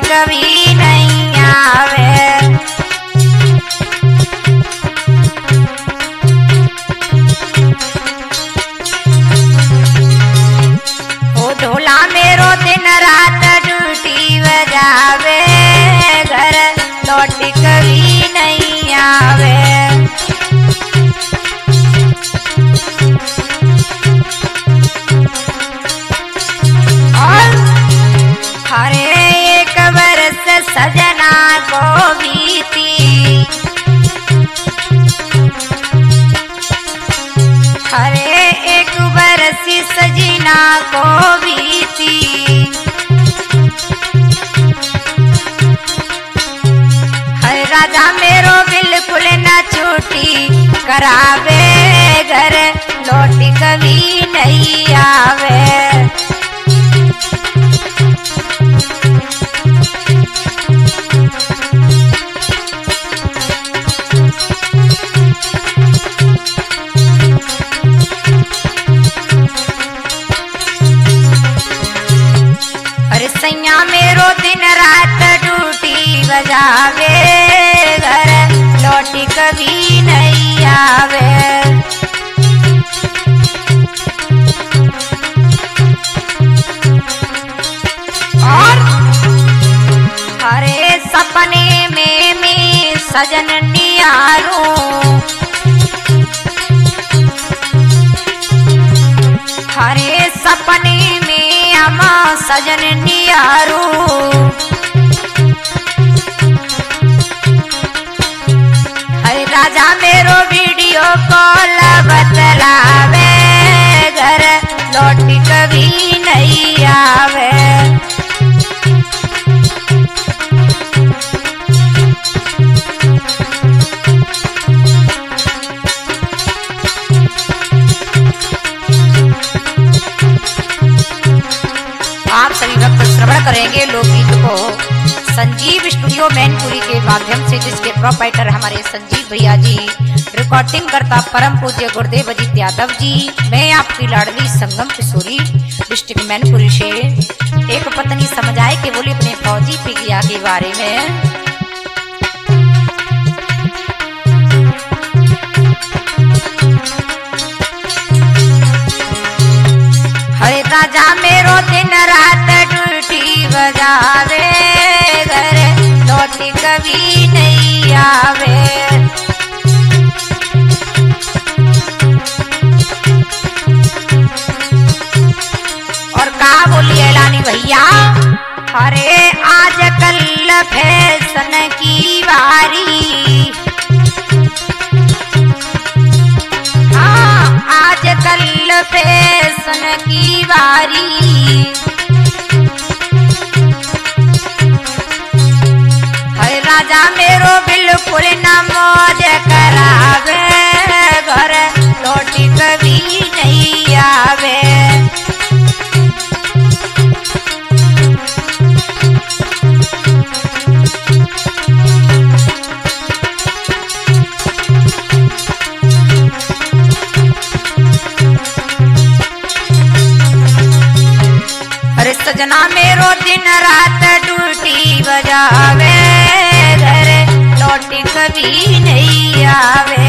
कभी नहीं आवे। ओ ढोला मेरो दिन रात ड्यूटी बजावे, घर लौट कभी नहीं आवे। हरे एक बरस सजना को बीती, हरे एक बरस सजना को बीती। हरे राजा मेरो बिल्कुल न छूटी करावे, घर लौट कभी नहीं आवे। सैया मेरो दिन रात ड्यूटी बजावे, घर लौट कभी नहीं आवे। और हरे सपने में मैं सजन नियारूं, हरे सपने में अमा सजन नियारू। हरे राजा मेरो वीडियो कॉल बतलावे, घर लौट कभी नहीं आवे। आप सभी भक्त श्रवण करेंगे लोकगीत को संजीव स्टूडियो मैनपुरी के माध्यम से, जिसके प्रोपाइटर हमारे संजीव भैया जी, रिकॉर्डिंग करता परम पूज्य गुरुदेव अजीत यादव जी। मैं आपकी लाडली संगम किशोरी डिस्ट्रिक्ट मैनपुरी से। एक पत्नी समझाए कि बोली अपने फौजी पिगिया के बारे में। हरे राजा मेरो दिन रात ड्यूटी बजावे, घर लौट कभी नहीं आवे। और का बोली एलानी भैया, हरे आजकल फैशन की बारी, हाँ आजकल फैशन की बारी। हरे राजा मेरो बिल्कुल न मौज करावे, घर लौट कभी नहीं आवे। सजना मेरो दिन रात ड्यूटी बजावे, घर लौट कभी नहीं आवे।